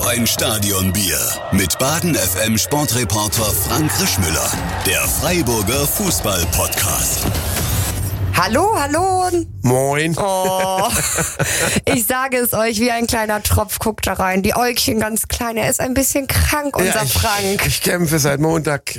ein Stadionbier mit Baden FM Sportreporter Frank Rischmüller. Der Freiburger Fußball-Podcast. Hallo. Moin. Oh, ich sage es euch, wie ein kleiner Tropf, guckt da rein. Die Äugchen ganz klein, er ist ein bisschen krank, unser Frank. Ich kämpfe seit Montag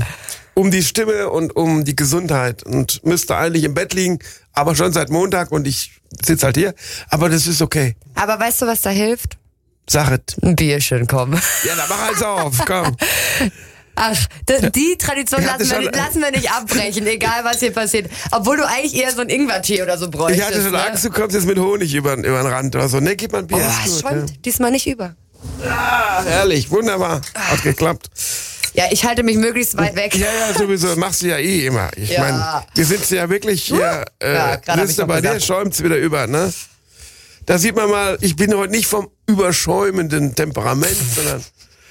um die Stimme und um die Gesundheit und müsste eigentlich im Bett liegen, aber schon seit Montag und ich sitze halt hier. Aber das ist okay. Aber weißt du, was da hilft? Sag es. Ein Bierchen, komm. Ja, dann mach halt auf, komm. Ach, die Tradition lassen wir nicht abbrechen, egal was hier passiert. Obwohl du eigentlich eher so ein Ingwertee oder so bräuchtest. Ich hatte schon Angst, du kommst jetzt mit Honig über den Rand oder so. Ne, gib mal ein Bier. Oh, schon, diesmal nicht über. Ah, herrlich, wunderbar. Hat geklappt. Ja, ich halte mich möglichst weit weg. Ja, sowieso. Machst du ja eh immer. Ich meine, wir sind ja wirklich hier. Liste bei dir schäumt's wieder über, ne? Da sieht man mal, ich bin heute nicht vom überschäumenden Temperament, sondern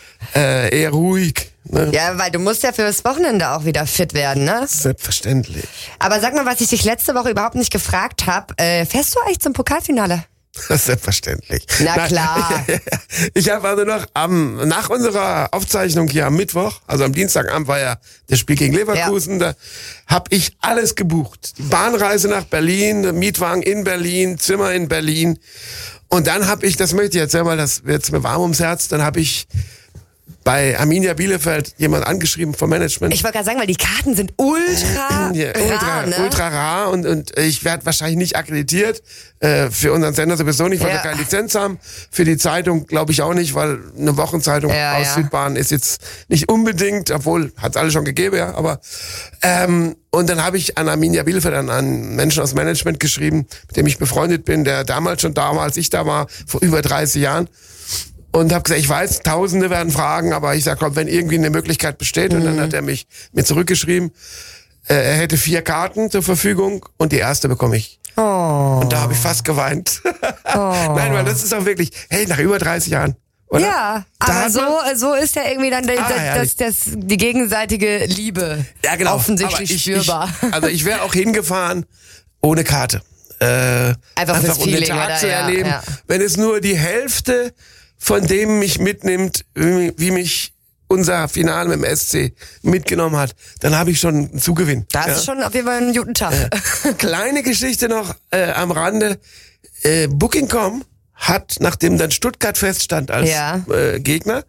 eher ruhig. Ne? Ja, weil du musst ja fürs Wochenende auch wieder fit werden, ne? Selbstverständlich. Aber sag mal, was ich dich letzte Woche überhaupt nicht gefragt habe. Fährst du eigentlich zum Pokalfinale? Selbstverständlich. Na klar. Ich habe also noch nach unserer Aufzeichnung hier am Mittwoch, also am Dienstagabend war ja das Spiel gegen Leverkusen, da habe ich alles gebucht. Die Bahnreise nach Berlin, Mietwagen in Berlin, Zimmer in Berlin. Und dann habe ich, das möchte ich jetzt selber, das wird mir warm ums Herz, dann habe ich bei Arminia Bielefeld jemand angeschrieben vom Management. Ich wollte gerade sagen, weil die Karten sind ultra rar, ne? Ultra rar und ich werde wahrscheinlich nicht akkreditiert. Für unseren Sender sowieso nicht, weil wir keine Lizenz haben. Für die Zeitung glaube ich auch nicht, weil eine Wochenzeitung aus Südbahn ist jetzt nicht unbedingt, obwohl hat es alle schon gegeben, ja. Aber und dann habe ich an Arminia Bielefeld an einen Menschen aus Management geschrieben, mit dem ich befreundet bin, der damals schon da war, als ich da war, vor über 30 Jahren. Und habe gesagt, ich weiß, Tausende werden fragen, aber ich sag, komm, wenn irgendwie eine Möglichkeit besteht. Und dann hat er mir zurückgeschrieben, er hätte 4 Karten zur Verfügung und die erste bekomme ich. Oh. Und da habe ich fast geweint. Nein, weil das ist auch wirklich, hey, nach über 30 Jahren. Oder? Ja, aber so ist ja irgendwie dann die gegenseitige Liebe offensichtlich spürbar. Ich wäre auch hingefahren ohne Karte. Einfach fürs um Feeling, den Tag oder? zu erleben. Ja. Wenn es nur die Hälfte von dem mich mitnimmt, wie mich unser Finale mit dem SC mitgenommen hat, dann habe ich schon einen Zugewinn. Da hast du schon auf jeden Fall einen guten Tag. Kleine Geschichte noch am Rande. Booking.com hat, nachdem dann Stuttgart feststand als Gegner,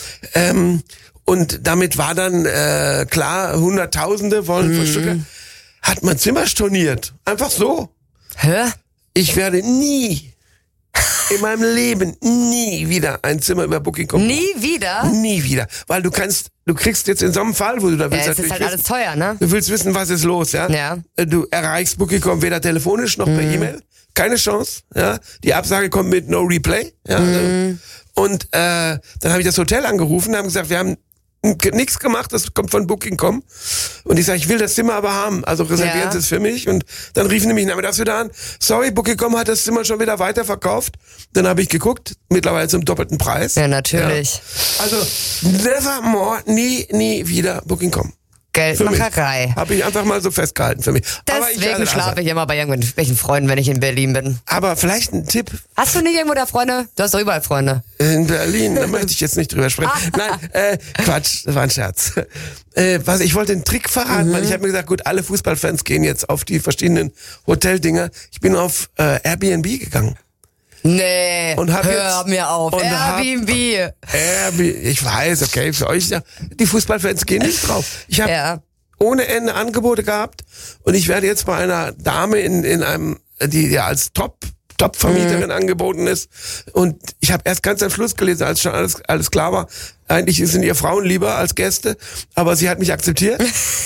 und damit war dann klar, Hunderttausende von Stuttgart, hat man Zimmer storniert. Einfach so. Hä? Ich werde nie in meinem Leben nie wieder ein Zimmer über Booking.com. Nie wieder? Nie wieder. Weil du kriegst jetzt in so einem Fall, wo du da willst, es ist halt alles teuer, ne? Du willst wissen, was ist los, ja? Ja. Du erreichst Booking.com weder telefonisch noch per E-Mail. Keine Chance, ja? Die Absage kommt mit No Replay, ja? Und dann habe ich das Hotel angerufen, haben gesagt, wir haben nichts gemacht, das kommt von Booking.com. Und ich sage, ich will das Zimmer aber haben, also reservieren Sie es für mich. Und dann riefen die mich nachmittags wieder an, sorry, Booking.com hat das Zimmer schon wieder weiterverkauft. Dann habe ich geguckt, mittlerweile zum doppelten Preis. Ja, natürlich. Ja. Also, never more, nie wieder Booking.com. Geldmacherei. Habe ich einfach mal so festgehalten für mich. Deswegen schlafe ich immer bei irgendwelchen Freunden, wenn ich in Berlin bin. Aber vielleicht ein Tipp. Hast du nicht irgendwo da Freunde? Du hast doch überall Freunde. In Berlin, da möchte ich jetzt nicht drüber sprechen. Nein, Quatsch, das war ein Scherz. Ich wollte den Trick verraten, weil ich habe mir gesagt, gut, alle Fußballfans gehen jetzt auf die verschiedenen Hoteldinger. Ich bin auf Airbnb gegangen. Nee, und hör mir auf. Airbnb. Ich weiß, okay, für euch ja. Die Fußballfans gehen nicht drauf. Ich habe ohne Ende Angebote gehabt und ich werde jetzt bei einer Dame in einem, die ja als Top-Vermieterin angeboten ist. Und ich habe erst ganz am Schluss gelesen, als schon alles klar war. Eigentlich sind ihr Frauen lieber als Gäste, aber sie hat mich akzeptiert.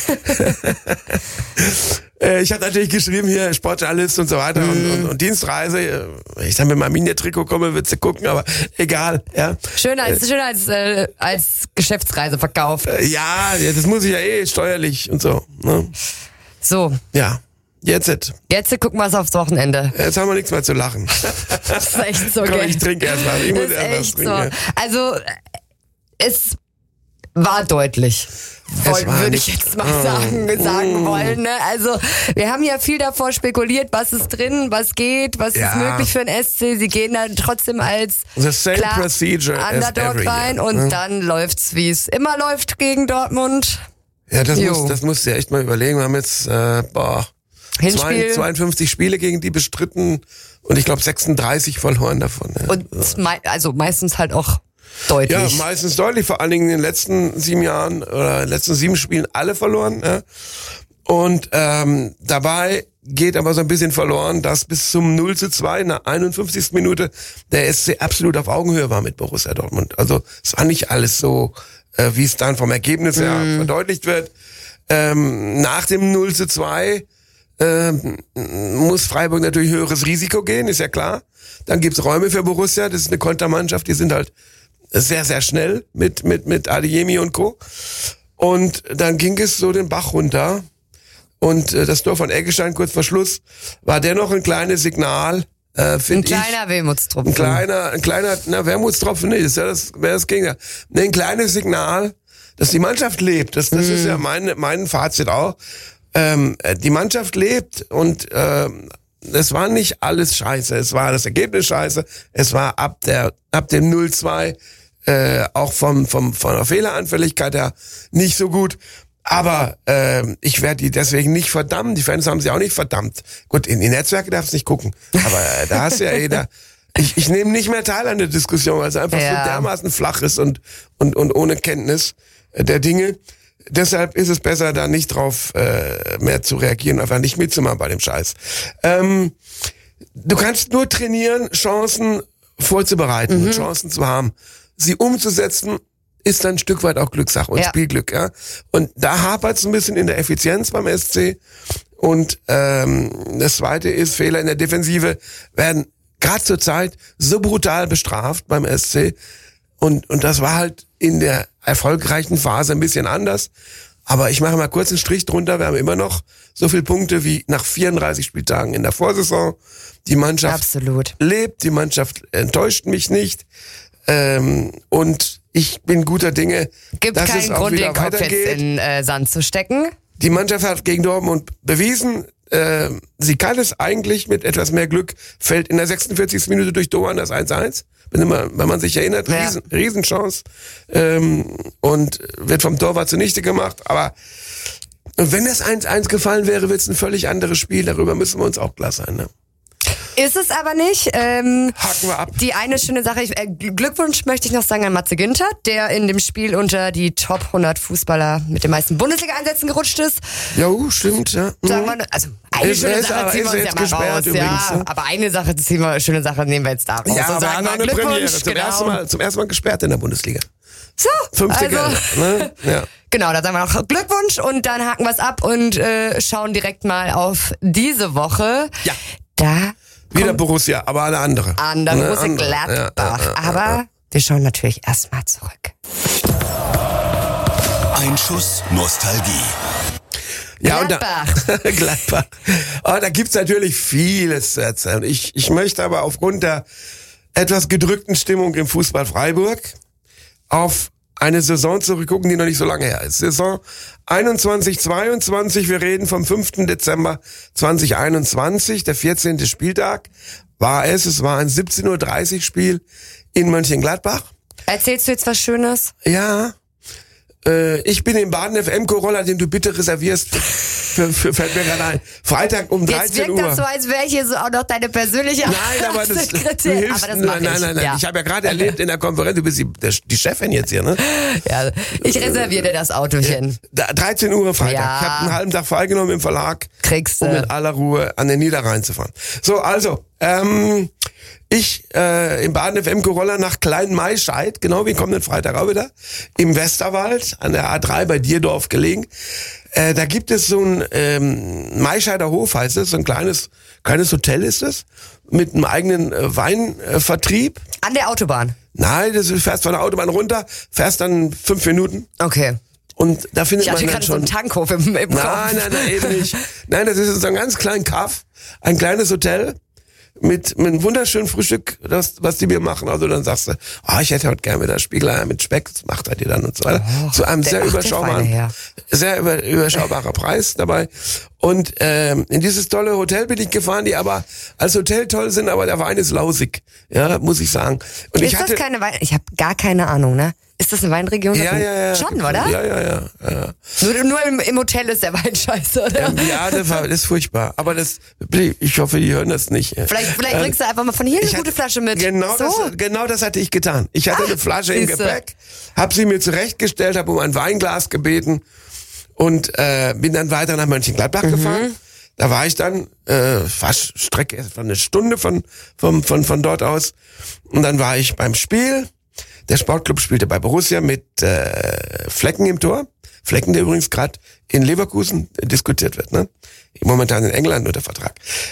Ich habe natürlich geschrieben hier Sportjournalist und so weiter und Dienstreise. Ich dann mit meinem Arminia-Trikot komme, würdest du gucken, aber egal. Ja. Schön als Geschäftsreise verkauft. Ja, das muss ich ja steuerlich und so. Ne? So. Ja. Jetzt gucken wir es aufs Wochenende. Jetzt haben wir nichts mehr zu lachen. Das ist echt so, Komm, ich trinke erst mal. Ich muss erst was trinken. So. Also, war deutlich. Würde ich jetzt mal sagen wollen. Ne? Also wir haben ja viel davor spekuliert, was ist drin, was geht, was ist möglich für ein SC. Sie gehen dann trotzdem als Underdog rein und dann läuft's, wie es immer läuft gegen Dortmund. Ja, das musst du ja echt mal überlegen. Wir haben jetzt 52 Spiele gegen die bestritten und ich glaube 36 verloren davon. Ja. Und also meistens halt auch deutlich. Ja, meistens deutlich, vor allen Dingen in den letzten 7 Jahren oder letzten 7 Spielen alle verloren. Ja. Und dabei geht aber so ein bisschen verloren, dass bis zum 0:2 in der 51. Minute der SC absolut auf Augenhöhe war mit Borussia Dortmund. Also es war nicht alles so, wie es dann vom Ergebnis her verdeutlicht wird. Nach dem 0:2 muss Freiburg natürlich höheres Risiko gehen, ist ja klar. Dann gibt's Räume für Borussia, das ist eine Kontermannschaft, die sind halt sehr, sehr schnell mit Adeyemi und Co. Und dann ging es so den Bach runter. Und das Tor von Eggestein kurz vor Schluss war dennoch ein kleines Signal, finde ich. Ein kleiner Wermutstropfen. Ein kleiner Wermutstropfen, nee, das wäre das Gegenteil. Nee, ein kleines Signal, dass die Mannschaft lebt. Das ist ja mein Fazit auch. Die Mannschaft lebt und es war nicht alles scheiße. Es war das Ergebnis scheiße. Es war ab dem 0:2 auch von der Fehleranfälligkeit her nicht so gut. Aber ich werde die deswegen nicht verdammen. Die Fans haben sie auch nicht verdammt. Gut, in die Netzwerke darfst du nicht gucken. Aber da hast du ja jeder. Ich nehme nicht mehr teil an der Diskussion, weil es einfach so dermaßen flach ist und ohne Kenntnis der Dinge. Deshalb ist es besser, da nicht drauf mehr zu reagieren, einfach nicht mitzumachen bei dem Scheiß. Du kannst nur trainieren, Chancen vorzubereiten, Chancen zu haben. Sie umzusetzen, ist dann ein Stück weit auch Glückssache und Spielglück. Ja. Und da hapert es ein bisschen in der Effizienz beim SC. Und das Zweite ist, Fehler in der Defensive werden gerade zur Zeit so brutal bestraft beim SC. Und das war halt in der erfolgreichen Phase ein bisschen anders. Aber ich mache mal kurz einen Strich drunter. Wir haben immer noch so viele Punkte wie nach 34 Spieltagen in der Vorsaison. Die Mannschaft lebt, die Mannschaft enttäuscht mich nicht. Und ich bin guter Dinge, dass es auch wieder weitergeht. Gibt keinen Grund, den Kopf jetzt in Sand zu stecken. Die Mannschaft hat gegen Dortmund bewiesen, sie kann es eigentlich mit etwas mehr Glück, fällt in der 46. Minute durch Doan das 1:1. Wenn man sich erinnert, Riesenchance. Und wird vom Torwart zunichte gemacht. Aber wenn das 1:1 gefallen wäre, wird es ein völlig anderes Spiel. Darüber müssen wir uns auch klar sein. Ne? Ist es aber nicht. Haken wir ab. Die eine schöne Sache, Glückwunsch möchte ich noch sagen an Matze Ginter, der in dem Spiel unter die Top 100 Fußballer mit den meisten Bundesliga-Einsätzen gerutscht ist. Ja, stimmt, ja. Sagen wir, also eine schöne Sache ziehen wir uns ja mal raus. Übrigens, ja, aber eine schöne Sache nehmen wir jetzt da raus. Ja, aber sagen wir Premiere. Zum ersten Mal gesperrt in der Bundesliga. So, 50er, ne? Ja. Genau, da sagen wir noch Glückwunsch und dann haken wir es ab und schauen direkt mal auf diese Woche. Ja. Da wieder Borussia, aber eine andere. Borussia Gladbach. Aber wir schauen natürlich erstmal zurück. Ein Schuss Nostalgie. Ja, Gladbach. Gladbach. Oh, da gibt's natürlich vieles zu erzählen. Ich möchte aber aufgrund der etwas gedrückten Stimmung im Fußball Freiburg auf eine Saison zurückgucken, die noch nicht so lange her ist. Saison 21/22, wir reden vom 5. Dezember 2021, der 14. Spieltag war es. Es war ein 17:30 Uhr Spiel in Mönchengladbach. Erzählst du jetzt was Schönes? Ja. Ich bin im Baden FM Corolla, den du bitte reservierst, fällt mir gerade ein. Freitag um 13 Uhr. Jetzt wirkt das so, als wäre hier so auch noch deine persönliche Sekretärin. Nein. Ja. Ich habe ja gerade erlebt in der Konferenz, du bist die Chefin jetzt hier, ne? Ja, ich reserviere dir das Autochen. 13 Uhr Freitag. Ja. Ich habe einen halben Tag freigenommen im Verlag, um mit aller Ruhe an den Niederrhein zu fahren. So, also, ich im Baden FM Corolla nach Klein-Maischeid, genau wie kommenden Freitag auch wieder, im Westerwald, an der A3 bei Dierdorf gelegen. Da gibt es so ein Maischeider Hof, heißt es, so ein kleines Hotel ist es, mit einem eigenen Weinvertrieb. An der Autobahn? Nein, du fährst von der Autobahn runter, fährst dann 5 Minuten. Okay. Und da findet man dann schon... so einen Tankhof im Kopf. Nein, eben nicht. Nein, das ist so ein ganz kleiner Kaff, ein kleines Hotel, mit einem wunderschönen Frühstück, was die mir machen. Also dann sagst du, ich hätte heute gerne wieder Spiegeleier mit Speck, das macht er dir dann und so weiter. Zu einem sehr überschaubaren Preis dabei. Und in dieses tolle Hotel bin ich gefahren, die aber als Hotel toll sind, aber der Wein ist lausig, ja, muss ich sagen. Und ist das keine Wein? Ich habe gar keine Ahnung, ne? Ist das eine Weinregion? Ja. Schon, oder? Ja. Nur im Hotel ist der Wein scheiße, oder? Ja, das ist furchtbar. Aber ich hoffe, die hören das nicht. Vielleicht bringst du einfach mal von hier eine gute Flasche mit. Genau das hatte ich getan. Ich hatte eine Flasche im Gepäck, habe sie mir zurechtgestellt, habe um ein Weinglas gebeten und bin dann weiter nach Mönchengladbach gefahren. Da war ich dann fast Strecke von eine Stunde von dort aus. Und dann war ich beim Spiel. Der Sportclub spielte bei Borussia mit Flecken im Tor. Flecken, der übrigens gerade in Leverkusen diskutiert wird, ne? Momentan in England unter Vertrag.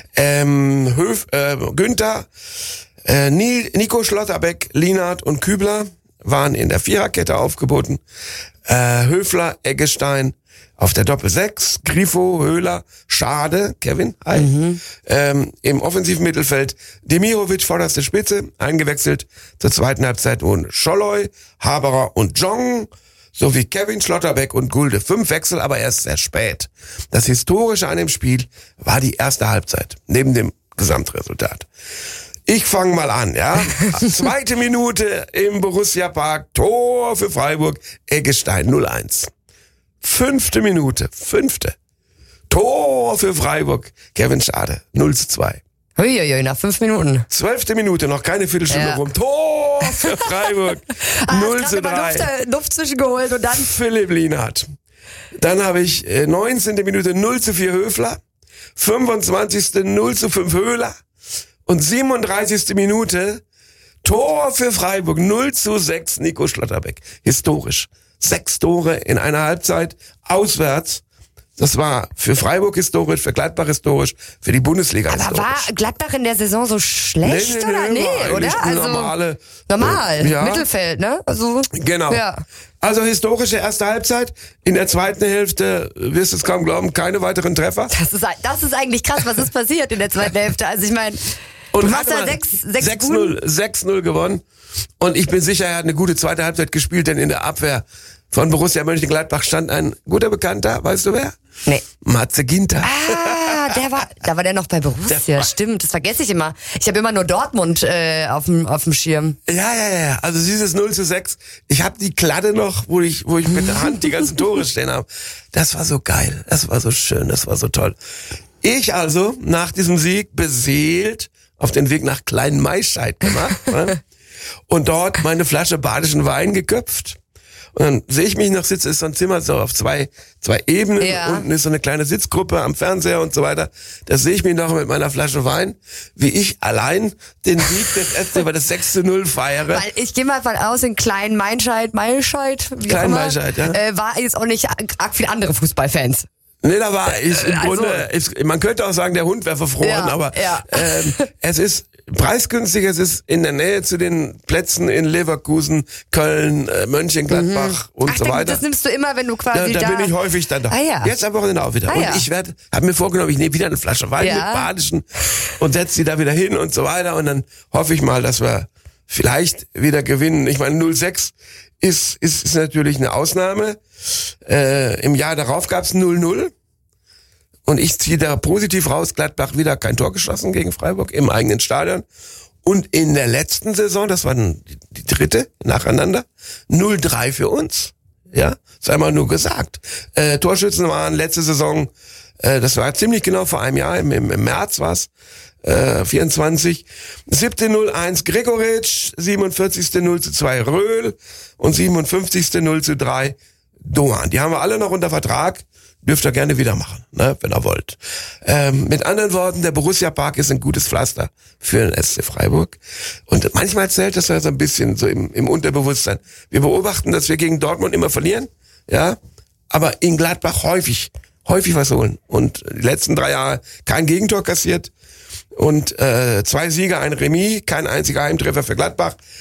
Günther, Nico Schlotterbeck, Lienhardt und Kübler waren in der Viererkette aufgeboten. Höfler, Eggestein auf der Doppel-6, Grifo, Höhler, Schade, Kevin, hi. Im offensiven Mittelfeld Demirovic vorderste Spitze, eingewechselt zur zweiten Halbzeit und Scholloy, Haberer und Jong, sowie Kevin, Schlotterbeck und Gulde. 5 Wechsel, aber erst sehr spät. Das Historische an dem Spiel war die erste Halbzeit, neben dem Gesamtresultat. Ich fange mal an, ja. 2. Minute im Borussia Park, Tor für Freiburg, Eggestein 0-1. 5. Minute, 5. Tor für Freiburg, Kevin Schade 0-2. Huiuiui, nach 5 Minuten. 12. Minute, noch keine Viertelstunde rum. Tor für Freiburg 0-3. Luft zwischengeholt und dann Philipp Lienhardt. Dann habe ich 19. Minute 0-4 Höfler, 25. 0-5 Höhler und 37. Minute Tor für Freiburg 0-6 Nico Schlotterbeck. Historisch. 6 Tore in einer Halbzeit auswärts. Das war für Freiburg historisch, für Gladbach historisch, für die Bundesliga historisch. Aber war Gladbach in der Saison so schlecht oder? Nee, oder? Also normal, ja. Mittelfeld, ne? Also, genau. Ja. Also historische erste Halbzeit. In der zweiten Hälfte, wirst du es kaum glauben, keine weiteren Treffer. Das ist eigentlich krass, was ist passiert in der zweiten Hälfte. Also ich meine, du hast da 6-0 gewonnen. Und ich bin sicher, er hat eine gute zweite Halbzeit gespielt, denn in der Abwehr von Borussia Mönchengladbach stand ein guter Bekannter, weißt du wer? Nee. Matze Ginter. Da war der noch bei Borussia, stimmt, das vergesse ich immer. Ich habe immer nur Dortmund auf dem Schirm. Ja, also dieses 0-6, ich habe die Kladde noch, wo ich mit der Hand die ganzen Tore stehen habe. Das war so geil, das war so schön, das war so toll. Ich also, nach diesem Sieg, beseelt auf den Weg nach Klein Maischeid gemacht, ne? Und dort meine Flasche badischen Wein geköpft. Und dann sehe ich mich noch sitzen, ist so ein Zimmer so auf zwei Ebenen. Ja. Unten ist so eine kleine Sitzgruppe am Fernseher und so weiter. Da sehe ich mich noch mit meiner Flasche Wein, wie ich allein den Sieg des SC über das 6-0 feiere. Weil ich gehe mal von aus, in Klein Maischeid, ja. War jetzt auch nicht arg viele andere Fußballfans. Nee, da war ich im Grunde, man könnte auch sagen, der Hund wäre verfroren, aber es ist preisgünstig, es ist in der Nähe zu den Plätzen in Leverkusen, Köln, Mönchengladbach und so weiter. Das nimmst du immer, wenn du quasi da bin ich häufig dann da. Jetzt am Wochenende auch wieder. Und ich habe mir vorgenommen, ich nehme wieder eine Flasche Wein mit badischen und setze sie da wieder hin und so weiter. Und dann hoffe ich mal, dass wir vielleicht wieder gewinnen. Ich meine, 0-6 ist natürlich eine Ausnahme. Im Jahr darauf gab's 0-0. Und ich ziehe da positiv raus, Gladbach wieder kein Tor geschossen gegen Freiburg im eigenen Stadion. Und in der letzten Saison, das war dann die dritte nacheinander, 0-3 für uns. Ja, sei mal nur gesagt. Torschützen waren letzte Saison, das war ziemlich genau vor einem Jahr, im März war's, 24. 7-0-1 Gregoritsch, 47. 0-2 Röhl und 57. 0-3 Doan. Die haben wir alle noch unter Vertrag. Dürft ihr gerne wieder machen, ne, wenn ihr wollt. Mit anderen Worten, der Borussia Park ist ein gutes Pflaster für den SC Freiburg. Und manchmal zählt das ja so ein bisschen so im Unterbewusstsein. Wir beobachten, dass wir gegen Dortmund immer verlieren, ja, aber in Gladbach häufig was holen. Und die letzten 3 Jahre kein Gegentor kassiert und 2 Siege, ein Remis, kein einziger Heimtreffer für Gladbach.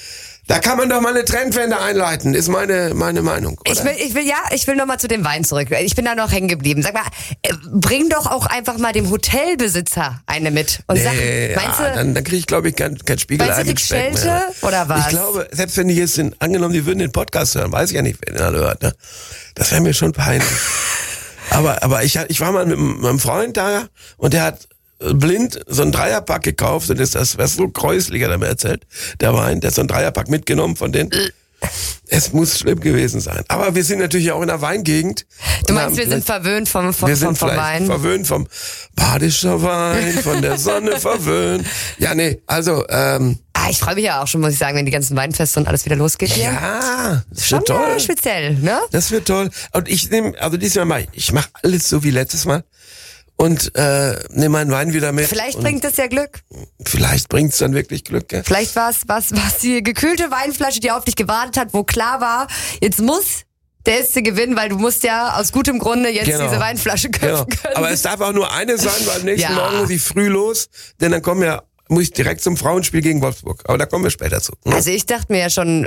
Da kann man doch mal eine Trendwende einleiten, ist meine Meinung. Oder? Ich will noch mal zu dem Wein zurück. Ich bin da noch hängen geblieben. Sag mal, bring doch auch einfach mal dem Hotelbesitzer eine mit. Und sag, meinst du, dann kriege ich, glaube ich, kein Spiegelei mit Speck mehr. Oder was? Ich glaube, selbst wenn die jetzt angenommen, die würden den Podcast hören, weiß ich ja nicht, wer den alle hört. Ne? Das wäre mir schon peinlich. aber ich war mal mit meinem Freund da und der hat blind so ein Dreierpack gekauft und das wäre so gräuslich, hat er mir erzählt, der Wein, der hat so ein Dreierpack mitgenommen von denen. Es muss schlimm gewesen sein. Aber wir sind natürlich auch in der Weingegend. Du meinst, wir sind verwöhnt vom Wein? Verwöhnt vom badischer Wein, von der Sonne verwöhnt. Ja, nee, also ich freue mich ja auch schon, muss ich sagen, wenn die ganzen Weinfeste und alles wieder losgeht hier. Ja, das schon wird toll. Speziell, ne? Das wird toll. Und ich diesmal mal, ich mache alles so wie letztes Mal. Und nehme meinen Wein wieder mit. Vielleicht bringt das ja Glück. Vielleicht bringt es dann wirklich Glück, ja. Vielleicht war es die gekühlte Weinflasche, die auf dich gewartet hat, wo klar war, jetzt muss der SC gewinnen, weil du musst ja aus gutem Grunde jetzt diese Weinflasche köpfen können. Aber es darf auch nur eine sein, weil am nächsten Morgen muss ich früh los, denn dann muss ich direkt zum Frauenspiel gegen Wolfsburg. Aber da kommen wir später zu. Ne? Also ich dachte mir ja schon,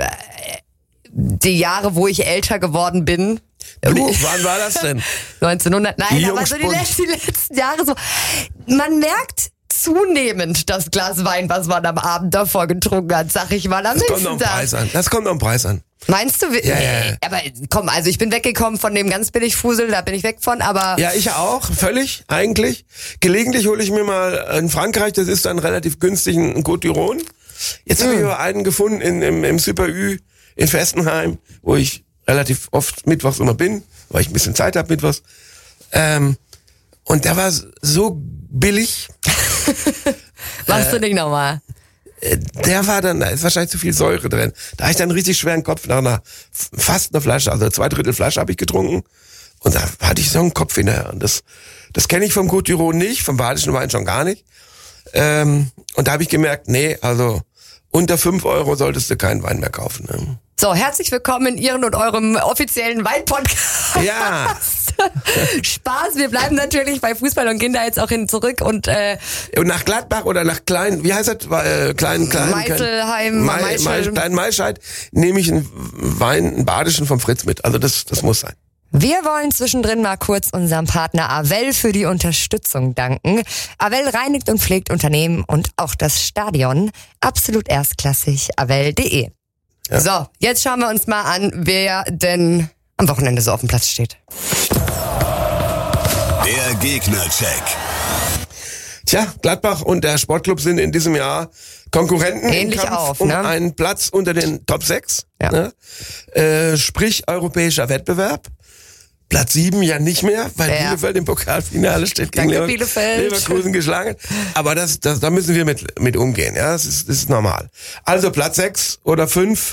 die Jahre, wo ich älter geworden bin. Du, wann war das denn? 1900, nein, aber so die letzten Jahre so. Man merkt zunehmend das Glas Wein, was man am Abend davor getrunken hat, sag ich mal, am nächsten Tag. Das kommt noch ein Preis an. Meinst du? Ja. Aber komm, also ich bin weggekommen von dem ganz billig Fusel, da bin ich weg von, aber... Ja, ich auch, völlig, eigentlich. Gelegentlich hole ich mir mal in Frankreich, das ist dann relativ günstig, einen Côte d'Iron. Jetzt habe ich aber einen gefunden im Super Ü in Fessenheim, wo ich relativ oft mittwochs immer bin, weil ich ein bisschen Zeit habe mittwochs. Und der war so billig. Machst du nicht nochmal? Da ist wahrscheinlich zu viel Säure drin. Da habe ich dann einen richtig schweren Kopf nach fast einer Flasche, also 2/3 Flasche habe ich getrunken. Und da hatte ich so einen Kopf hinterher. Und das kenne ich vom Côte d'Iron nicht, vom badischen Wein schon gar nicht. Und da habe ich gemerkt, nee, also unter 5 € solltest du keinen Wein mehr kaufen. Ne? So, herzlich willkommen in Ihrem und eurem offiziellen Wein-Podcast. Ja. Spaß, wir bleiben natürlich bei Fußball und gehen da jetzt auch hin zurück und nach Gladbach oder nach wie heißt das? Meiselheim, Klein Maischeid nehme ich einen badischen vom Fritz mit. Also das muss sein. Wir wollen zwischendrin mal kurz unserem Partner Avell für die Unterstützung danken. Avell reinigt und pflegt Unternehmen und auch das Stadion. Absolut erstklassig, avell.de. Ja. So, jetzt schauen wir uns mal an, wer denn am Wochenende so auf dem Platz steht. Der Gegnercheck. Tja, Gladbach und der Sportclub sind in diesem Jahr Konkurrenten ähnlich im Kampf auf, um einen Platz unter den Top 6. Ja. Ne? Sprich europäischer Wettbewerb. Platz 7 ja nicht mehr, weil Bielefeld im Pokalfinale steht gegen Leverkusen geschlagen. Aber da müssen wir mit umgehen. Ja, das ist normal. Also Platz 6 oder 5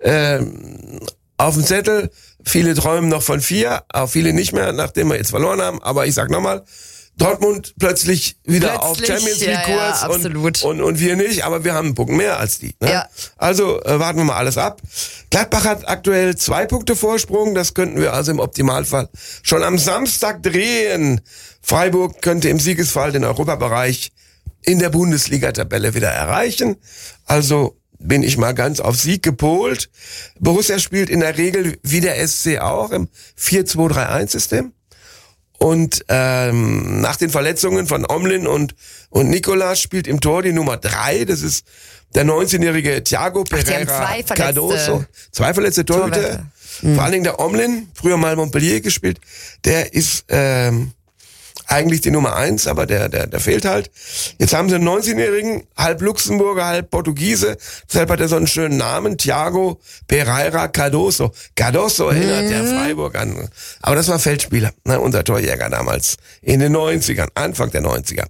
auf dem Zettel. Viele träumen noch von 4, auch viele nicht mehr, nachdem wir jetzt verloren haben. Aber ich sag nochmal, Dortmund plötzlich wieder auf Champions League Kurs und wir nicht, aber wir haben einen Punkt mehr als die. Ne? Ja. Also warten wir mal alles ab. Gladbach hat aktuell 2 Punkte Vorsprung, das könnten wir also im Optimalfall schon am Samstag drehen. Freiburg könnte im Siegesfall den Europabereich in der Bundesliga-Tabelle wieder erreichen. Also bin ich mal ganz auf Sieg gepolt. Borussia spielt in der Regel wie der SC auch im 4-2-3-1-System. Und nach den Verletzungen von Omlin und Nicolas spielt im Tor die Nummer 3. Das ist der 19-jährige Thiago Pereira Cardoso. 2 verletzte Torhüter. Vor allen Dingen der Omlin, früher mal Montpellier gespielt, der ist eigentlich die Nummer 1, aber der fehlt halt. Jetzt haben sie einen 19-jährigen, halb Luxemburger, halb Portugiese. Deshalb hat er so einen schönen Namen, Thiago Pereira Cardoso. Cardoso erinnert der Freiburg an. Aber das war Feldspieler, ne, unser Torjäger damals. In den 90ern, Anfang der 90er.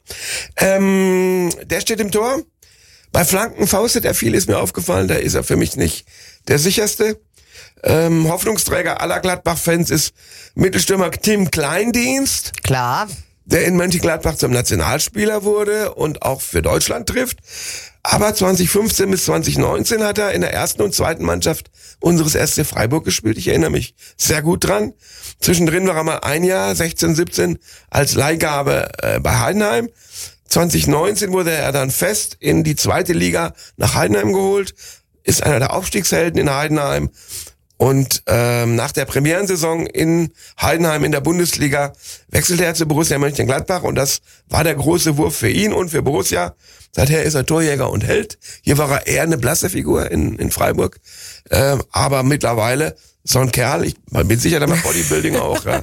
Der steht im Tor. Bei Flanken faustet er viel, ist mir aufgefallen. Da ist er für mich nicht der sicherste. Hoffnungsträger aller Gladbach-Fans ist Mittelstürmer Tim Kleindienst. Klar. Der in Mönchengladbach zum Nationalspieler wurde und auch für Deutschland trifft. Aber 2015 bis 2019 hat er in der ersten und zweiten Mannschaft unseres SC Freiburg gespielt. Ich erinnere mich sehr gut dran. Zwischendrin war er mal ein Jahr, 16, 17, als Leihgabe bei Heidenheim. 2019 wurde er dann fest in die 2. Liga nach Heidenheim geholt. ist einer der Aufstiegshelden in Heidenheim. Und nach der Premierensaison in Heidenheim in der Bundesliga wechselte er zu Borussia Mönchengladbach und das war der große Wurf für ihn und für Borussia. Seither ist er Torjäger und Held. Hier war er eher eine blasse Figur in Freiburg, aber mittlerweile so ein Kerl, ich bin sicher, der macht Bodybuilding auch. Ja.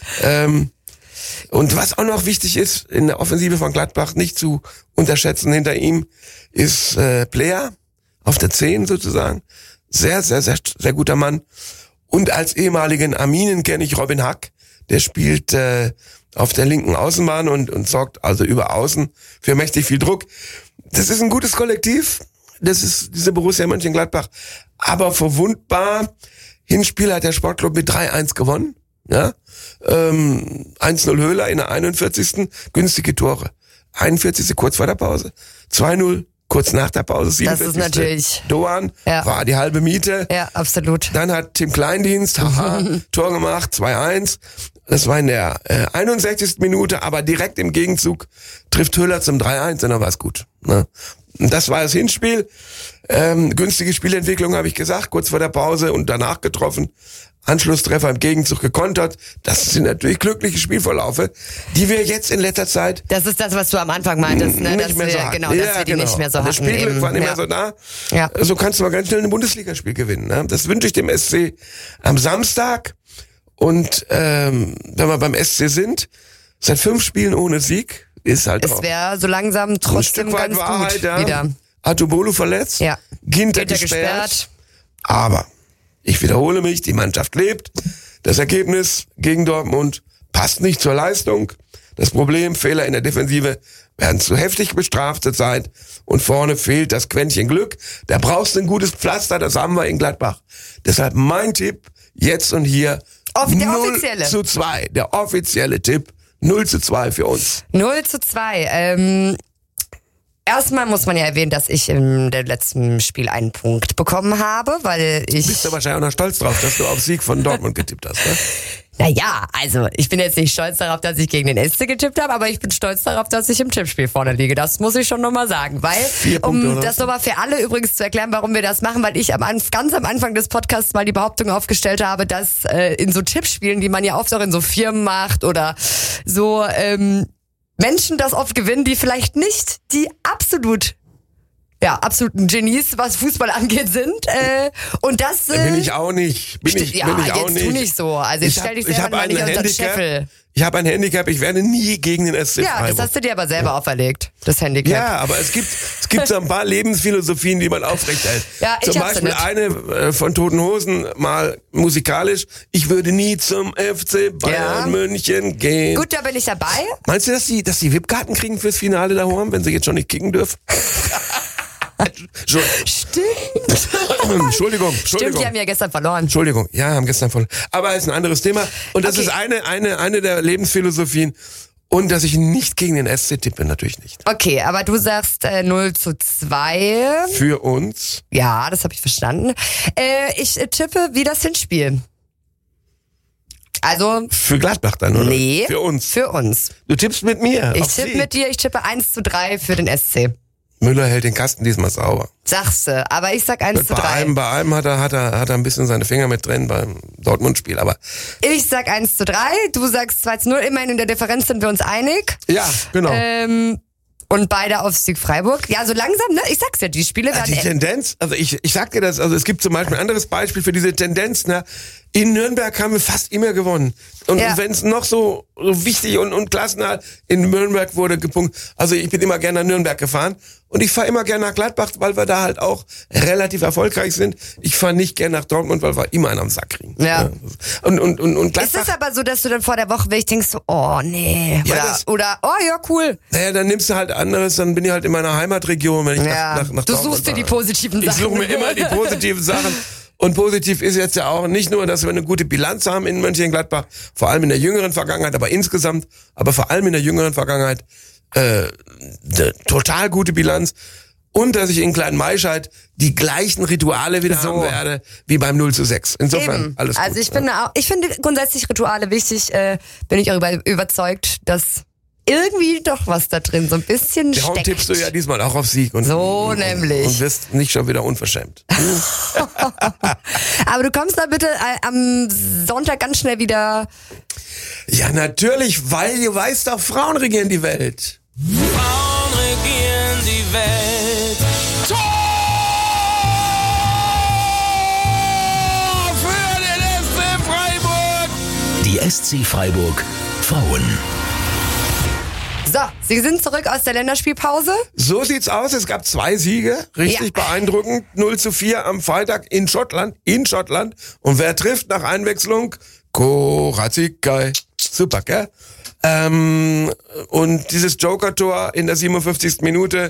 Und was auch noch wichtig ist, in der Offensive von Gladbach nicht zu unterschätzen hinter ihm, ist Player auf der 10 sozusagen. Sehr, sehr, sehr, sehr guter Mann. Und als ehemaligen Arminen kenne ich Robin Hack. Der spielt auf der linken Außenbahn und sorgt also über Außen für mächtig viel Druck. Das ist ein gutes Kollektiv. Das ist diese Borussia Mönchengladbach. Aber verwundbar. Hinspiel hat der Sportclub mit 3-1 gewonnen. Ja, 1-0 Höhler in der 41. Günstige Tore. 41. kurz vor der Pause. 2-0 kurz nach der Pause. 47. Das ist natürlich. Doan war die halbe Miete. Ja, absolut. Dann hat Tim Kleindienst Tor gemacht, 2-1. Das war in der 61. Minute, aber direkt im Gegenzug trifft Höhler zum 3-1 und dann war es gut. Ne? Und das war das Hinspiel. Günstige Spielentwicklung, habe ich gesagt, kurz vor der Pause und danach getroffen. Anschlusstreffer im Gegenzug gekontert. Das sind natürlich glückliche Spielverlaufe, die wir jetzt in letzter Zeit... Das ist das, was du am Anfang meintest, ne? Nicht mehr so hatten. Genau, dass wir die nicht mehr so hatten. Das Spielglück war nicht mehr so da. Ja. So kannst du mal ganz schnell ein Bundesligaspiel gewinnen. Ne? Das wünsche ich dem SC am Samstag. Und wenn wir beim SC sind, seit 5 Spielen ohne Sieg, ist halt es wäre so langsam trotzdem ganz Wahrheit, gut ja. wieder. Atubolu verletzt, Ginter gesperrt. Aber ich wiederhole mich, die Mannschaft lebt. Das Ergebnis gegen Dortmund passt nicht zur Leistung. Das Problem, Fehler in der Defensive werden zu heftig bestraft zur Zeit. Und vorne fehlt das Quäntchen Glück. Da brauchst du ein gutes Pflaster, das haben wir in Gladbach. Deshalb mein Tipp, jetzt und hier, der offizielle. 0-2. Der offizielle Tipp, 0-2 für uns. 0-2. Erstmal muss man ja erwähnen, dass ich im letzten Spiel einen Punkt bekommen habe, weil ich... Bist du wahrscheinlich auch noch stolz drauf, dass du auf Sieg von Dortmund getippt hast, ne? Naja, also ich bin jetzt nicht stolz darauf, dass ich gegen den SC getippt habe, aber ich bin stolz darauf, dass ich im Tippspiel vorne liege. Das muss ich schon nochmal sagen, weil, um das nochmal für alle übrigens zu erklären, warum wir das machen, weil ich ganz am Anfang des Podcasts mal die Behauptung aufgestellt habe, dass in so Tippspielen, die man ja oft auch in so Firmen macht oder so... Menschen das oft gewinnen, die vielleicht nicht die absoluten Genies, was Fußball angeht, sind. Und das bin ich auch nicht. Bin ich auch nicht. Tu nicht so. Also ich stell dich selber mal nicht unter den Scheffel. Ich habe ein Handicap, ich werde nie gegen den SC Freiburg. Ja, das hast du dir aber selber auferlegt, das Handicap. Ja, aber es gibt so ein paar Lebensphilosophien, die man aufrechterhält. Ja, zum Beispiel eine von Toten Hosen, mal musikalisch. Ich würde nie zum FC Bayern München gehen. Gut, da bin ich dabei. Meinst du, dass die VIP-Karten kriegen fürs Finale da oben, wenn sie jetzt schon nicht kicken dürfen? Stimmt. Entschuldigung. Stimmt, die haben ja gestern verloren. Entschuldigung, haben gestern verloren. Aber ist ein anderes Thema. Und das ist eine der Lebensphilosophien. Und dass ich nicht gegen den SC tippe, natürlich nicht. Okay, aber du sagst 0-2. Für uns. Ja, das habe ich verstanden. Ich tippe wie das Hinspiel. Also. Für Gladbach dann, oder? Nee. Für uns. Für uns. Du tippst mit mir. Ich tippe mit dir, ich tippe 1-3 für den SC. Müller hält den Kasten diesmal sauber. Sagst du, aber ich sag 1-3. Bei einem hat er ein bisschen seine Finger mit drin beim Dortmund-Spiel, aber... Ich sag 1-3, du sagst 2-0, immerhin in der Differenz sind wir uns einig. Ja, genau. Und beide auf Sieg Freiburg. Ja, so langsam, ne? Ich sag's ja, die Spiele werden... Die Tendenz, also ich sag dir das, also es gibt zum Beispiel ein anderes Beispiel für diese Tendenz, ne? In Nürnberg haben wir fast immer gewonnen. Und wenn es noch so wichtig und klassenhalt, in Nürnberg wurde gepunktet. Also ich bin immer gerne nach Nürnberg gefahren. Und ich fahre immer gerne nach Gladbach, weil wir da halt auch relativ erfolgreich sind. Ich fahre nicht gerne nach Dortmund, weil wir immer einen am Sack kriegen. Ja. Und Gladbach... Ist es aber so, dass du dann vor der Woche wirklich denkst, so, oh nee. Oder oh ja, cool. Naja, dann nimmst du halt anderes, dann bin ich halt in meiner Heimatregion, wenn ich nach Dortmund Du suchst dir die positiven Sachen. Ich suche mir immer die positiven Sachen. Und positiv ist jetzt ja auch nicht nur, dass wir eine gute Bilanz haben in Mönchengladbach, vor allem in der jüngeren Vergangenheit, aber vor allem in der jüngeren Vergangenheit eine total gute Bilanz. Und dass ich in Kleinmaischeid die gleichen Rituale wieder haben werde, wie beim 0-6. Insofern, alles gut. Also ich finde grundsätzlich Rituale wichtig, bin ich auch überzeugt, dass irgendwie doch was da drin, so ein bisschen Darum steckt. tippst du ja diesmal auch auf Sieg. Nämlich. Und wirst nicht schon wieder unverschämt. Aber du kommst da bitte am Sonntag ganz schnell wieder. Ja, natürlich, weil du weißt doch, Frauen regieren die Welt. Frauen regieren die Welt. Tor für den SC Freiburg. Die SC Freiburg Frauen. So, sie sind zurück aus der Länderspielpause. So sieht's aus. Es gab 2 Siege. Richtig beeindruckend. 0:4 am Freitag in Schottland. Und wer trifft nach Einwechslung? Korazikai. Super, gell? Und dieses Joker-Tor in der 57. Minute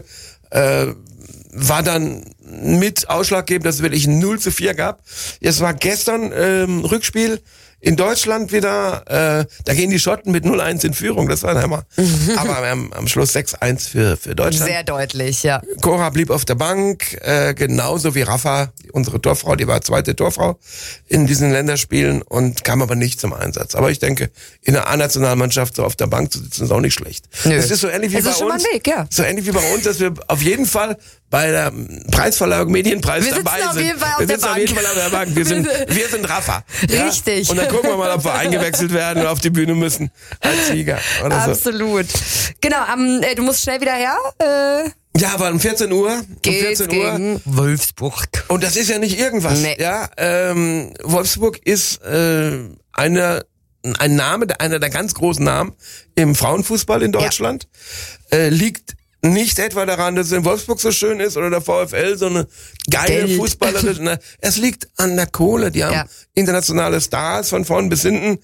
war dann mit ausschlaggebend, dass es wirklich 0:4 gab. Es war gestern Rückspiel in Deutschland wieder, da gehen die Schotten mit 0:1 in Führung, das war ein Hammer. Aber wir haben am Schluss 6:1 für Deutschland. Sehr deutlich, ja. Cora blieb auf der Bank, genauso wie Rafa, unsere Torfrau, die war 2. Torfrau in diesen Länderspielen und kam aber nicht zum Einsatz. Aber ich denke, in der A-Nationalmannschaft so auf der Bank zu sitzen, ist auch nicht schlecht. Nö. Das ist so ähnlich wie bei uns. Schon mal ein Weg, ja. So ähnlich wie bei uns, dass wir auf jeden Fall bei der Preisverleihung Medienpreis dabei sind. Wir sitzen auf jeden Fall auf der Bank. Wir sind Rafa. Ja? Richtig. Und dann gucken wir mal, ob wir eingewechselt werden und auf die Bühne müssen als Sieger. Oder Absolut. So. Genau, du musst schnell wieder her. Ja, aber um 14 Uhr. Geht's gegen Wolfsburg. Und das ist ja nicht irgendwas. Nee. Ja, Wolfsburg ist einer der ganz großen Namen im Frauenfußball in Deutschland. Liegt nicht etwa daran, dass es in Wolfsburg so schön ist oder der VfL so eine geile Fußballerin. Es liegt an der Kohle. Die haben internationale Stars von vorn bis hinten.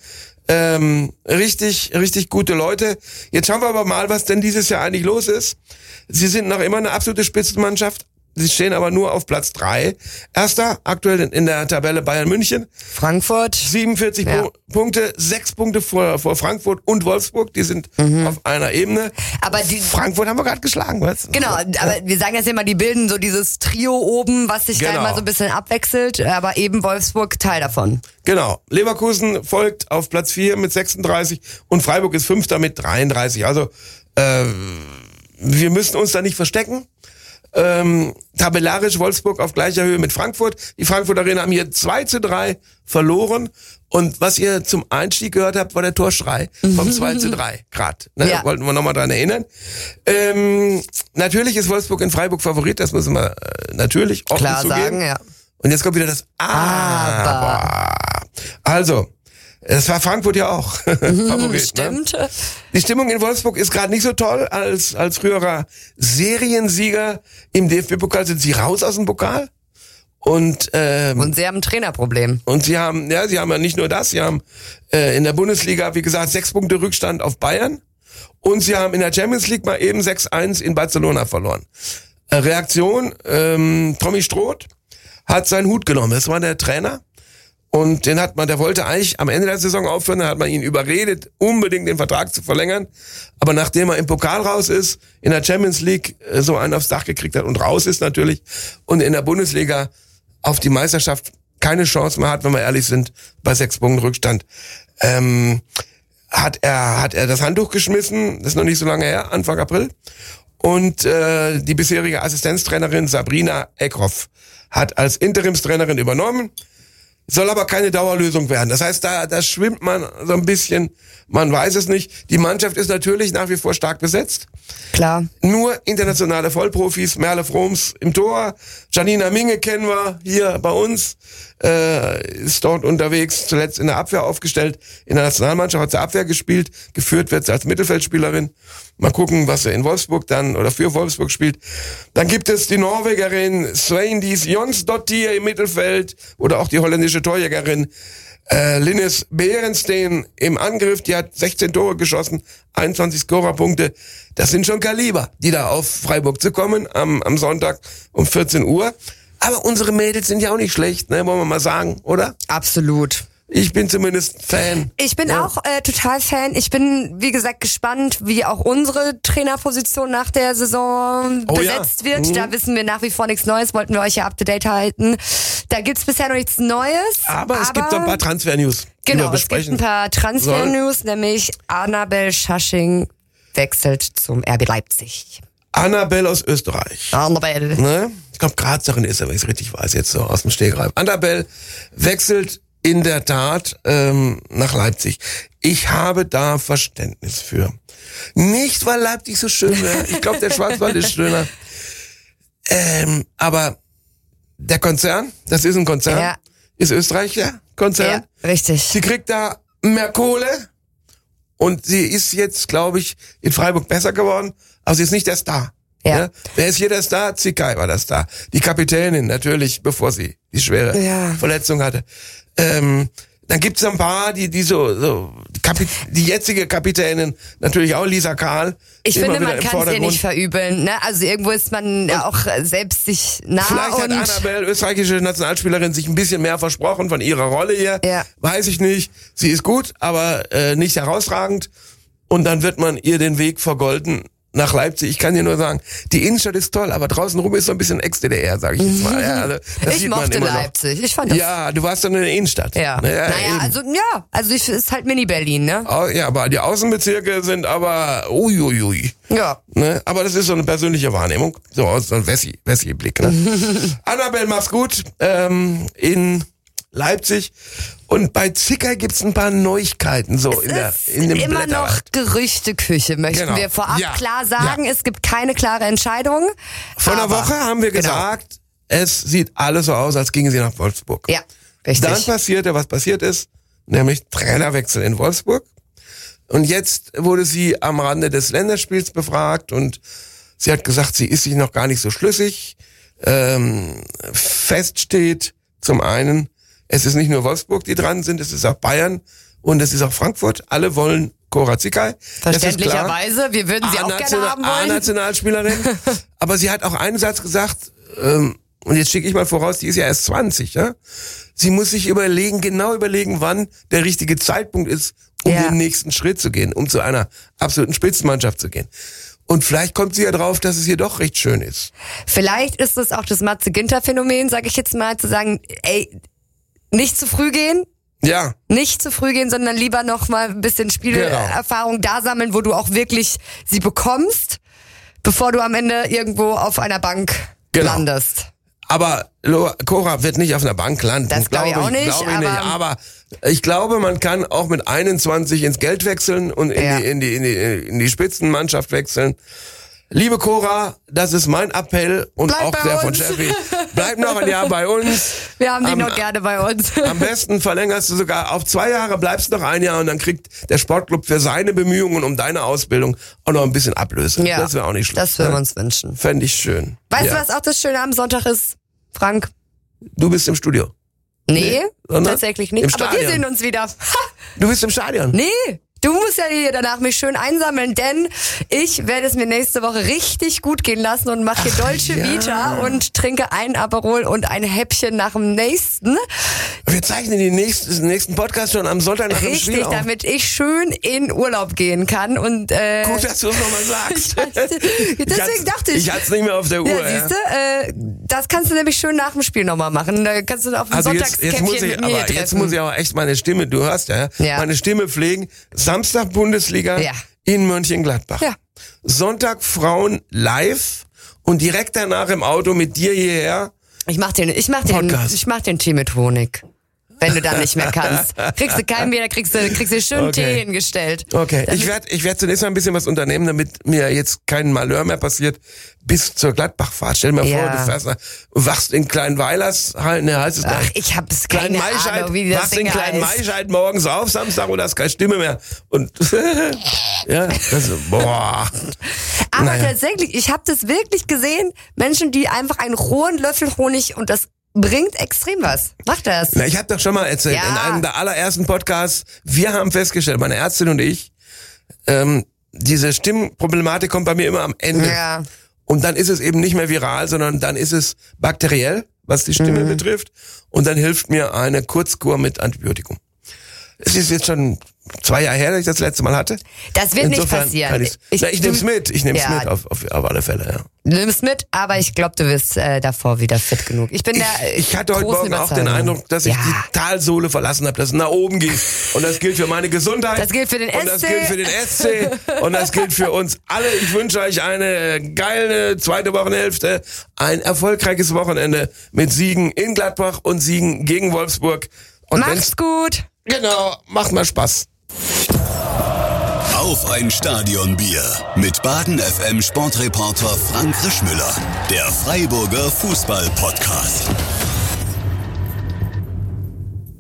Richtig gute Leute. Jetzt schauen wir aber mal, was denn dieses Jahr eigentlich los ist. Sie sind noch immer eine absolute Spitzenmannschaft. Sie stehen aber nur auf Platz 3. Erster, aktuell in der Tabelle Bayern München. Frankfurt. 47 Punkte, 6 Punkte vor Frankfurt und Wolfsburg. Die sind auf einer Ebene. Aber Frankfurt haben wir gerade geschlagen, was? Genau, aber wir sagen jetzt immer, die bilden so dieses Trio oben, was sich da immer so ein bisschen abwechselt. Aber eben Wolfsburg Teil davon. Genau. Leverkusen folgt auf Platz 4 mit 36 und Freiburg ist 5. mit 33. Also wir müssen uns da nicht verstecken. Tabellarisch Wolfsburg auf gleicher Höhe mit Frankfurt. Die Frankfurterinnen haben hier 2:3 verloren. Und was ihr zum Einstieg gehört habt, war der Torschrei vom 2:3 Grad. Ne? Ja. Wollten wir nochmal dran erinnern. Natürlich ist Wolfsburg in Freiburg Favorit, das müssen wir natürlich offen klar zugeben. sagen, ja. Und jetzt kommt wieder das Aber. Also, es war Frankfurt ja auch Favorit. Stimmt. Ne? Die Stimmung in Wolfsburg ist gerade nicht so toll. Als früherer Seriensieger im DFB-Pokal sind sie raus aus dem Pokal. Und sie haben ein Trainerproblem. Und sie haben ja nicht nur das, sie haben in der Bundesliga, wie gesagt, 6 Punkte Rückstand auf Bayern. Und sie haben in der Champions League mal eben 6:1 in Barcelona verloren. Reaktion, Tommy Stroth hat seinen Hut genommen. Das war der Trainer. Und der wollte eigentlich am Ende der Saison aufhören, da hat man ihn überredet, unbedingt den Vertrag zu verlängern. Aber nachdem er im Pokal raus ist, in der Champions League so einen aufs Dach gekriegt hat und raus ist natürlich und in der Bundesliga auf die Meisterschaft keine Chance mehr hat, wenn wir ehrlich sind, bei 6 Punkten Rückstand, hat er das Handtuch geschmissen, das ist noch nicht so lange her, Anfang April. Und die bisherige Assistenztrainerin Sabrina Eckhoff hat als Interimstrainerin übernommen. Soll aber keine Dauerlösung werden. Das heißt, da schwimmt man so ein bisschen, man weiß es nicht. Die Mannschaft ist natürlich nach wie vor stark besetzt. Klar. Nur internationale Vollprofis, Merle Froms im Tor, Janina Minge kennen wir hier bei uns, ist dort unterwegs, zuletzt in der Abwehr aufgestellt, in der Nationalmannschaft hat sie Abwehr gespielt, geführt wird sie als Mittelfeldspielerin. Mal gucken, was sie in Wolfsburg dann oder für Wolfsburg spielt. Dann gibt es die Norwegerin Sveindis Jonsdottir im Mittelfeld oder auch die holländische Torjägerin Linnes Berenstein im Angriff, die hat 16 Tore geschossen, 21 Scorerpunkte. Das sind schon Kaliber, die da auf Freiburg zu kommen am Sonntag um 14 Uhr. Aber unsere Mädels sind ja auch nicht schlecht, ne, wollen wir mal sagen, oder? Absolut. Ich bin zumindest Fan. Ich bin auch total Fan. Ich bin, wie gesagt, gespannt, wie auch unsere Trainerposition nach der Saison besetzt wird. Da wissen wir nach wie vor nichts Neues, wollten wir euch ja up to date halten. Da gibt's bisher noch nichts Neues. Aber es gibt so ein paar Transfer-News. Genau, es gibt ein paar Transfer-News, nämlich Annabel Schasching wechselt zum RB Leipzig. Annabelle aus Österreich. Annabelle. Ne? Ich glaube, Grazerin ist er, wenn ich es richtig weiß, jetzt so aus dem Stegreif. Annabelle wechselt in der Tat nach Leipzig. Ich habe da Verständnis für. Nicht, weil Leipzig so schön wäre. Ich glaube, der Schwarzwald ist schöner. Aber der Konzern, das ist ein Konzern, ist Österreicher Konzern. Ja, richtig. Sie kriegt da mehr Kohle und sie ist jetzt, glaube ich, in Freiburg besser geworden, aber sie ist nicht der Star. Ja. Wer ist hier der Star? Zikai war der Star. Die Kapitänin, natürlich, bevor sie die schwere Verletzung hatte. Dann gibt's ein paar, die jetzige Kapitänin, natürlich auch Lisa Karl. Ich finde, man kann es ihr nicht verübeln, ne? Also irgendwo ist man ja auch selbst sich nah. Vielleicht hat Annabelle, österreichische Nationalspielerin, sich ein bisschen mehr versprochen von ihrer Rolle hier. Ja. Weiß ich nicht. Sie ist gut, aber nicht herausragend. Und dann wird man ihr den Weg vergolden nach Leipzig. Ich kann dir nur sagen, die Innenstadt ist toll, aber draußen rum ist so ein bisschen Ex-DDR, sage ich jetzt mal. Ja, also, das ich mochte Leipzig. Ich fand das. Ja, du warst dann in der Innenstadt. Ja. Also ist halt Mini-Berlin, ne? Ja, aber die Außenbezirke sind aber uiuiui. Ja. Ne? Aber das ist so eine persönliche Wahrnehmung. So ein Wessi-Blick, ne? Annabelle, mach's gut. In Leipzig. Und bei Zicker gibt's ein paar Neuigkeiten so in dem immer Blätterwald. noch Gerüchteküche, möchten wir vorab klar sagen. Es gibt keine klare Entscheidung. Vor einer Woche haben wir gesagt, es sieht alles so aus, als gingen sie nach Wolfsburg. Ja, richtig. Dann passierte, was passiert ist, nämlich Trainerwechsel in Wolfsburg. Und jetzt wurde sie am Rande des Länderspiels befragt und sie hat gesagt, sie ist sich noch gar nicht so schlüssig. Fest steht zum einen, es ist nicht nur Wolfsburg, die dran sind, es ist auch Bayern und es ist auch Frankfurt. Alle wollen Cora Zickay. Verständlicherweise, wir würden sie auch gerne haben wollen. A-Nationalspielerin. Aber sie hat auch einen Satz gesagt, und jetzt schicke ich mal voraus, die ist ja erst 20, ja? Sie muss sich genau überlegen, wann der richtige Zeitpunkt ist, um den nächsten Schritt zu gehen, um zu einer absoluten Spitzenmannschaft zu gehen. Und vielleicht kommt sie ja drauf, dass es hier doch recht schön ist. Vielleicht ist es auch das Matze-Ginter-Phänomen, sage ich jetzt mal, zu sagen, nicht zu früh gehen. Ja. Nicht zu früh gehen, sondern lieber noch mal ein bisschen Spielerfahrung da sammeln, wo du auch wirklich sie bekommst, bevor du am Ende irgendwo auf einer Bank landest. Aber Cora wird nicht auf einer Bank landen. Das glaube ich auch nicht. Aber ich glaube, man kann auch mit 21 ins Geld wechseln und in die Spitzenmannschaft wechseln. Liebe Cora, das ist mein Appell und bleib auch der von Steffi. Bleib noch ein Jahr bei uns. Wir haben dich noch gerne bei uns. Am besten verlängerst du sogar auf 2 Jahre, bleibst noch 1 Jahr und dann kriegt der Sportclub für seine Bemühungen um deine Ausbildung auch noch ein bisschen Ablöse. Ja, das wäre auch nicht schlecht. Das würden wir uns wünschen. Fände ich schön. Weißt du, was auch das Schöne am Sonntag ist, Frank? Du bist im Studio. Nee, tatsächlich nicht. Aber wir sehen uns wieder. Du bist im Stadion? Nee. Du musst ja hier danach mich schön einsammeln, denn ich werde es mir nächste Woche richtig gut gehen lassen und mache hier Dolce Vita und trinke ein Aperol und ein Häppchen nach dem nächsten. Wir zeichnen den nächsten Podcast schon am Sonntag nach dem Spiel auf. Damit ich schön in Urlaub gehen kann. Und gut, dass du es nochmal sagst. Deswegen dachte ich. Ich hatte es nicht mehr auf der Uhr. Ja, siehst du, das kannst du nämlich schön nach dem Spiel nochmal machen. Da kannst du auf dem Sonntagskäffchen mit mir treffen. Jetzt muss ich aber echt meine Stimme, du hörst meine Stimme pflegen. Samstag Bundesliga in Mönchengladbach. Ja. Sonntag Frauen live und direkt danach im Auto mit dir hierher. Ich mach den Tee mit Honig. Wenn du dann nicht mehr kannst. Kriegst du keinen mehr, kriegst du schön Tee hingestellt. Okay, ich werd zunächst mal ein bisschen was unternehmen, damit mir jetzt kein Malheur mehr passiert bis zur Gladbach-Fahrt. Stell dir mal vor, du fährst wachst in Kleinweilers, heißt es Ach, ich hab's keine Ahnung, wie das Ding heißt. Wachst in Kleinmaischeid morgens auf, Samstag, und hast keine Stimme mehr. Und boah. Aber tatsächlich, ich habe das wirklich gesehen, Menschen, die einfach einen rohen Löffel Honig, und das bringt extrem was. Macht das. Na, ich habe doch schon mal erzählt, in einem der allerersten Podcasts, wir haben festgestellt, meine Ärztin und ich, diese Stimmproblematik kommt bei mir immer am Ende. Ja. Und dann ist es eben nicht mehr viral, sondern dann ist es bakteriell, was die Stimme betrifft. Und dann hilft mir eine Kurzkur mit Antibiotikum. Es ist jetzt schon 2 Jahre her, dass ich das letzte Mal hatte. Das wird Insofern nicht passieren. Ich nehme es mit. Ich nehme es mit auf alle Fälle, ja. Du nimmst mit, aber ich glaube, du wirst davor wieder fit genug. Ich hatte heute Morgen auch den Eindruck, dass ich die Talsohle verlassen habe, dass es nach oben geht. Und das gilt für meine Gesundheit. Das gilt für den SC. Und das gilt für den SC. Und das gilt für uns alle. Ich wünsche euch eine geile zweite Wochenhälfte. Ein erfolgreiches Wochenende mit Siegen in Gladbach und Siegen gegen Wolfsburg. Und macht's gut. Genau, macht mal Spaß. Auf ein Stadionbier mit Baden FM Sportreporter Frank Rischmüller. Der Freiburger Fußball-Podcast.